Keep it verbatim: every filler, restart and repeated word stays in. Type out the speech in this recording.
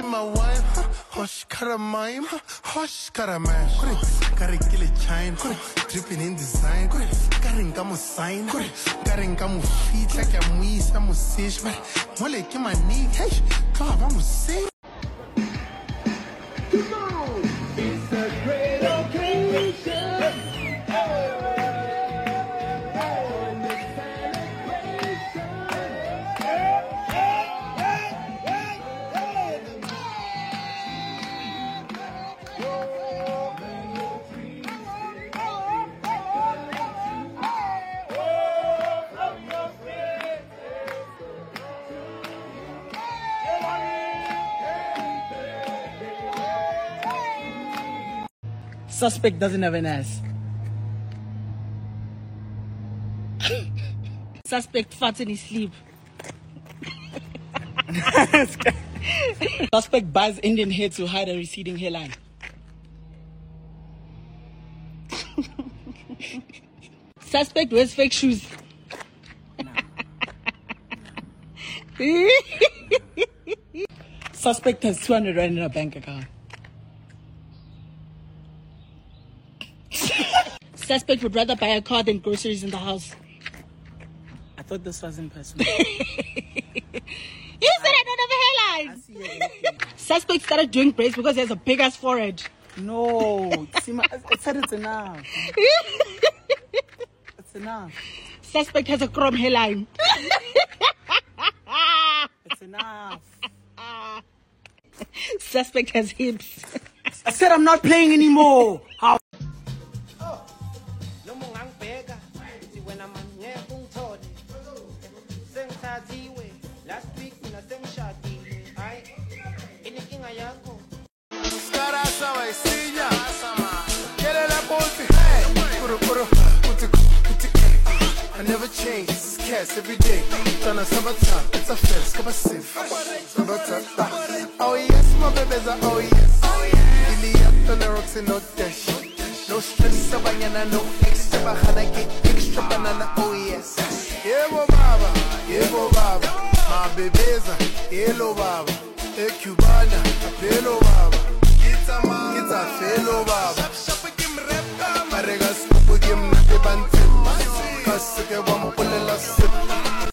my wine, hush, cut a mime, hush, cut a man. Gotta kill a chine, dripping in design. Gotta come sign, gotta come feet like a moose, I'm a sish, but more like my knee, hey, God, I'm a sing. It's a great occasion. Suspect doesn't have an ass. Suspect farts in his sleep. Suspect buys Indian hair to hide a receding hairline. Suspect wears fake shoes. Suspect has two hundred rand in a bank account. Suspect would rather buy a car than groceries in the house. I thought this wasn't personal. You said I don't have a hairline. I see it. Suspect started doing braids because he has a big ass forehead. No, see, my, I said it's enough. It's enough. Suspect has a chrome hairline. It's enough. Suspect has hips. I said I'm not playing anymore. How? Last week, in a same shot, I anything I go. I never change, this is cats every day. Done a summertime, it's a fence, come a sif. Oh yes, my babies are oh yes. Really up on the rocks and no dash. No stress, banana, no extra, bahana, get extra banana, oh yes. Yeah, baba, yeah, baba. My babies are hello, baba. A Cubana, a fellow baba. It's a man, it's a fellow baba. Maregas, Pugim, the Bantu. Cause they want to pull a